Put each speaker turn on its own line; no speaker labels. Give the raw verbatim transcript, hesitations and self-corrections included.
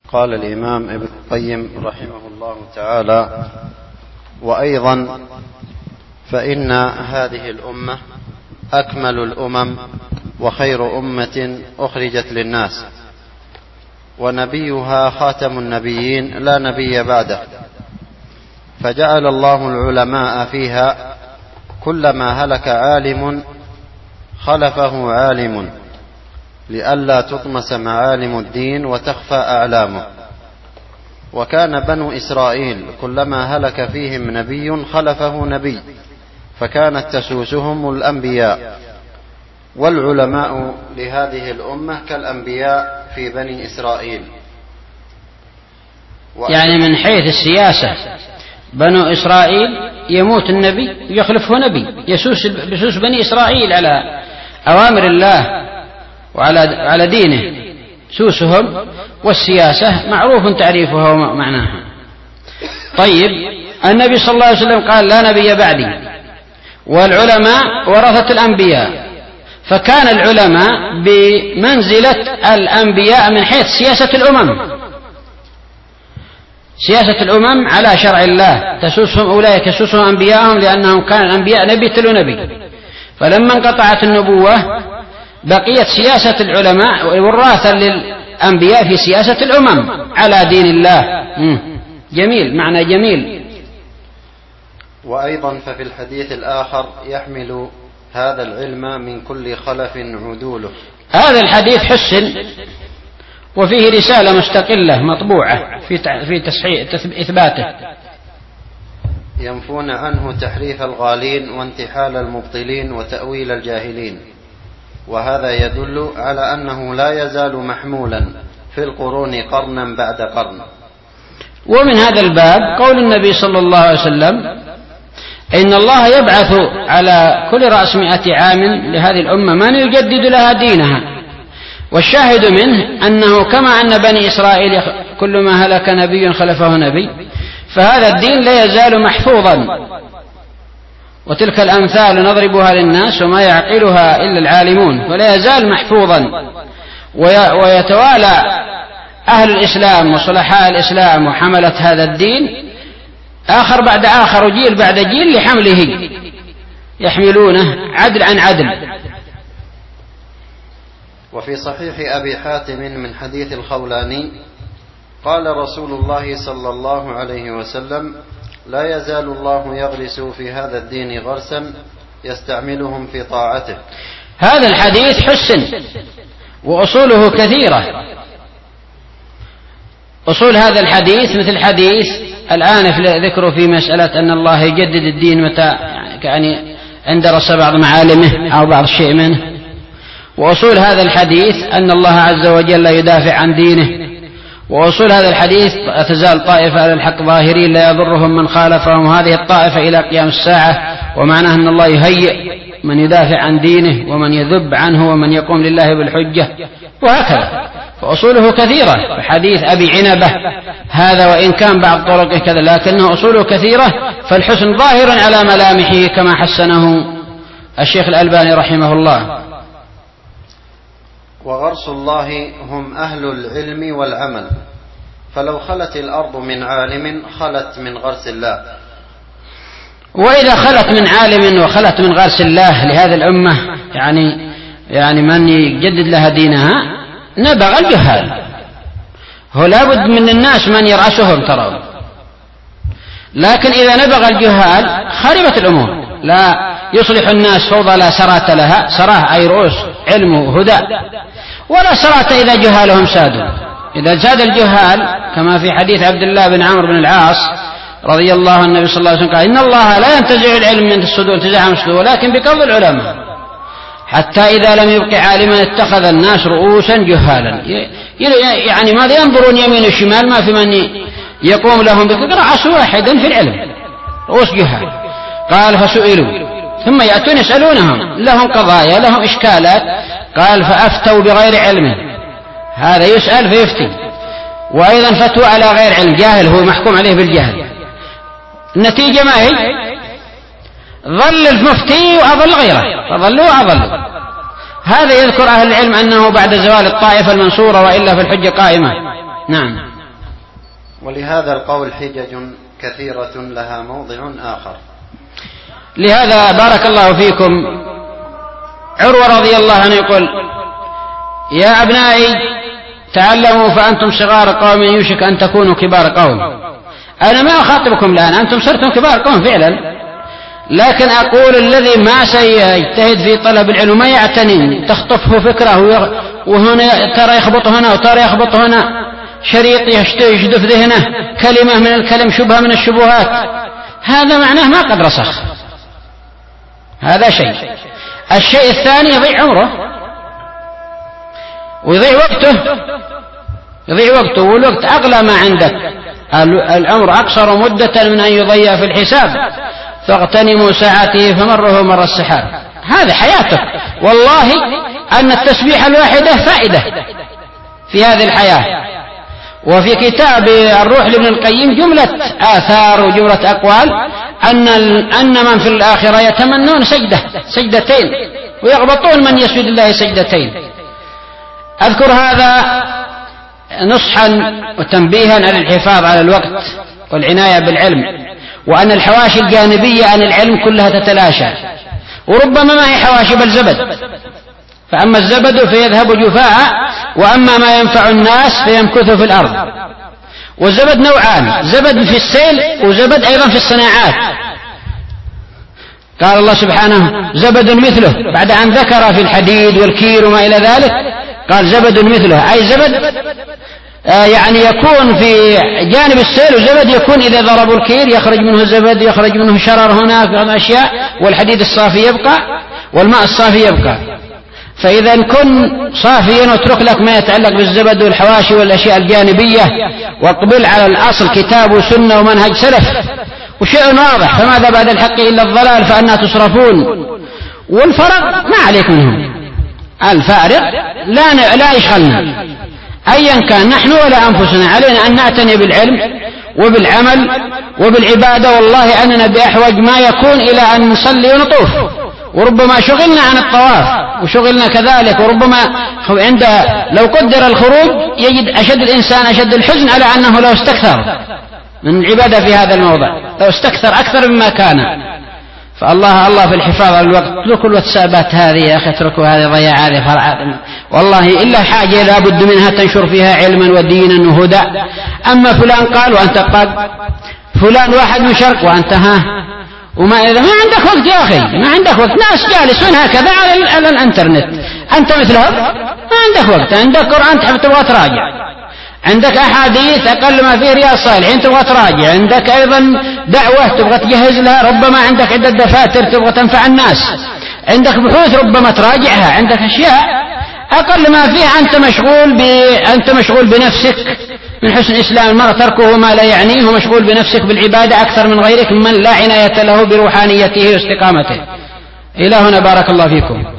قال الإمام ابن القيم رحمه الله تعالى: وأيضا فإن هذه الأمة أكمل الأمم وخير أمة أخرجت للناس، ونبيها خاتم النبيين لا نبي بعده، فجعل الله العلماء فيها كلما هلك عالم خلفه عالم، لئلا تطمس معالم الدين وتخفى أعلامه. وكان بنو إسرائيل كلما هلك فيهم نبي خلفه نبي، فكانت تسوسهم الأنبياء، والعلماء لهذه الأمة كالأنبياء في بني إسرائيل.
يعني من حيث السياسة بنو إسرائيل يموت النبي يخلفه نبي يسوس بسوس بني إسرائيل على أوامر الله وعلى على دينه سوسهم، والسياسة معروف تعريفها ومعناها. طيب، النبي صلى الله عليه وسلم قال: لا نبي بعدي، والعلماء ورثة الأنبياء، فكان العلماء بمنزلة الأنبياء من حيث سياسة الأمم. سياسة الأمم على شرع الله تسوسهم، أولئك يسوسهم أنبياءهم، لأنهم كان الأنبياء نبي تلو نبي. فلما انقطعت النبوة بقيت سياسة العلماء وراثا للأنبياء في سياسة الأمم على دين الله. جميل، معنى جميل.
وأيضا ففي الحديث الآخر: يحمل هذا العلم من كل خلف عدوله.
هذا الحديث حسن، وفيه رسالة مستقلة مطبوعة في في تصحيح إثباته.
ينفون عنه تحريف الغالين وانتحال المبطلين وتأويل الجاهلين، وهذا يدل على أنه لا يزال محمولا في القرون قرنا بعد قرن.
ومن هذا الباب قول النبي صلى الله عليه وسلم: إن الله يبعث على كل رأس مئة عام لهذه الأمة من يجدد لها دينها. والشاهد منه أنه كما أن بني إسرائيل كل ما هلك نبي خلفه نبي، فهذا الدين لا يزال محفوظا. وتلك الأمثال نضربها للناس وما يعقلها إلا العالمون، فلا يزال محفوظا. ويتوالى أهل الإسلام وصلحاء الإسلام وحملة هذا الدين آخر بعد آخر وجيل بعد جيل لحمله، يحملونه عدل عن عدل.
وفي صحيح أبي حاتم من حديث الخولاني قال رسول الله صلى الله عليه وسلم: لا يزال الله يغرس في هذا الدين غرسا يستعملهم في طاعته.
هذا الحديث حسن وأصوله كثيرة. أصول هذا الحديث مثل حديث الآن ذكره في مسألة أن الله يجدد الدين متى يعني أن درس بعض معالمه أو بعض شيء منه. وأصول هذا الحديث أن الله عز وجل يدافع عن دينه. وأصول هذا الحديث: تزال طائفة على الحق ظاهرين لا يضرهم من خالفهم، هذه الطائفة إلى قيام الساعة. ومعناه أن الله يهيئ من يدافع عن دينه ومن يذب عنه ومن يقوم لله بالحجة، وهكذا. فأصوله كثيرة. حديث أبي عنبة هذا وإن كان بعض طرقه كذا لكنه أصوله كثيرة، فالحسن ظاهر على ملامحه كما حسنه الشيخ الألباني رحمه الله.
وغرس الله هم أهل العلم والعمل، فلو خلت الأرض من عالم خلت من غرس الله.
وإذا خلت من عالم وخلت من غرس الله لهذه الأمة، يعني يعني من يجدد لها دينها، نبغ الجهال. هو لابد من الناس من يرأسهم ترى، لكن إذا نبغ الجهال خربت الأمور. لا يصلح الناس فوضى لا سرات لها، سراه أي رؤوس علم وهدى، ولا سرات إذا جهالهم سادوا. إذا زاد الجهال كما في حديث عبد الله بن عمرو بن العاص رضي الله عنه النبي صلى الله عليه وسلم قال: إن الله لا ينتزع العلم من الصدور انتزاعا من الصدور، ولكن بقبض العلماء، حتى إذا لم يبق عالما اتخذ الناس رؤوسا جهالا. يعني ماذا ينظرون يمين وشمال، ما في من يقوم لهم بقدر عصوا واحدا في العلم، رؤوس جهال. قال: فسئلوا ثم يأتون يسألونهم، لهم قضايا لهم إشكالات، قال: فأفتوا بغير علم. هذا يسأل فيفتي، وأيضا فتوى على غير علم، جاهل هو محكوم عليه بالجهل. النتيجة ما هي؟ ظل المفتي وأضل غيره، فظلوا وأضلوا. هذا يذكر أهل العلم أنه بعد زوال الطائفة المنصورة، وإلا في الحجة قائمة. نعم.
ولهذا القول حجج كثيرة لها موضع آخر.
لهذا بارك الله فيكم عروة رضي الله عنه يقول: يا أبنائي تعلموا فأنتم صغار قوم يوشك أن تكونوا كبار قوم. أنا ما أخاطبكم الآن، أنتم صرتم كبار قوم فعلا، لكن أقول الذي ما سيجتهد في طلب العلم ما يعتني تخطفه فكرة وهنا ترى يخبط هنا وترى يخبط هنا، شريط يشدف ذهنه، كلمة من الكلم، شبهة من الشبهات، هذا معناه ما قد رسخ. هذا شيء. الشيء الثاني يضيع عمره ويضيع وقته، يضيع وقته والوقت أغلى ما عندك، العمر أقصر مدة من أن يضيع في الحساب، فاغتنموا ساعته فمره مر السحاب. هذه حياتك. والله أن التسبيح الواحدة فائدة في هذه الحياة. وفي كتاب الروح لابن القيم جملة آثار وجملة أقوال أن أن من في الآخرة يتمنون سجدة سجدتين ويغبطون من يسجد الله سجدتين. أذكر هذا نصحا وتنبيها على الحفاظ على الوقت والعناية بالعلم، وأن الحواشي الجانبية عن العلم كلها تتلاشى، وربما ما هي حواشي بل زبد، فأما الزبد فيذهب جفاء، وأما ما ينفع الناس فيمكث في الأرض. والزبد نوعان: زبد في السيل وزبد أيضا في الصناعات. قال الله سبحانه: زبد مثله، بعد أن ذكر في الحديد والكير وما إلى ذلك قال زبد مثله، أي زبد آه يعني يكون في جانب السيل، وزبد يكون إذا ضربوا الكير يخرج منه الزبد، يخرج منه شرر هناك أشياء، والحديد الصافي يبقى والماء الصافي يبقى. فإذا كن صافيا واترك لك ما يتعلق بالزبد والحواشي والأشياء الجانبية، واقبل على الأصل كتاب وسنة ومنهج سلف، وشيء واضح: فماذا بعد الحق إلا الضلال فأنا تصرفون. والفرق ما عليك منهم، الفارق لا لا يشغلنا أيا كان نحن ولا أنفسنا. علينا أن نعتني بالعلم وبالعمل وبالعبادة، والله أننا بأحوج ما يكون إلى أن نصلي ونطوف، وربما شغلنا عن الطواف وشغلنا كذلك، وربما عند لو قدر الخروج يجد أشد الإنسان أشد الحزن على أنه لو استكثر من العبادة في هذا الموضع، لو استكثر أكثر مما كان. فالله الله في الحفاظ على الوقت. اتركوا الواتسابات هذه يا أخي، اتركوا هذه ضياع هذه فرع، والله إلا حاجة لا بد منها تنشر فيها علما ودينا وهدى. أما فلان قال وأنت قال، فلان واحد من شرق وأنت ها، وما إذا ما عندك وقت يا أخي، ما عندك وقت. ناس جالسون هكذا على, على الانترنت، أنت مثلهم ما عندك وقت. عندك قرآن تحب تبغى تراجع، عندك أحاديث أقل ما فيه رياض صالحين تبغى تراجع، عندك أيضا دعوة تبغى تجهز لها، ربما عندك عدة دفاتر تبغى تنفع الناس، عندك بحوث ربما تراجعها، عندك أشياء أقل ما فيه أنت مشغول ب... أنت مشغول بنفسك. من حسن إسلام المرء تركه ما لا يعنيه، ومشغول بنفسك بالعبادة أكثر من غيرك من لا عناية له بروحانيته واستقامته. إلى هنا بارك الله فيكم.